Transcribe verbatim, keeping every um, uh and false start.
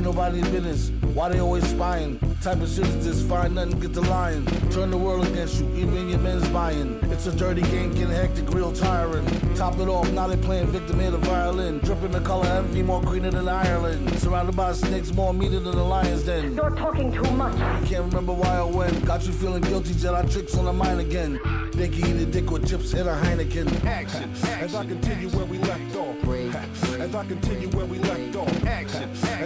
nobody's business. Why they always spying? Type of shit is this, find nothing, get the lion. Turn the world against you, even your men's buying. It's a dirty game, getting hectic, real tiring. Top it off, now they playing victim in the violin. Dripping the color envy, more greener than Ireland. Surrounded by snakes, more meaner than the lion's den. You're talking too much. Can't remember why or when. Got you feeling guilty, Jedi tricks on the mind again. They can eat a dick with chips and a Heineken. Action, action. As I continue where we left off. As I continue where we left off. Action, action.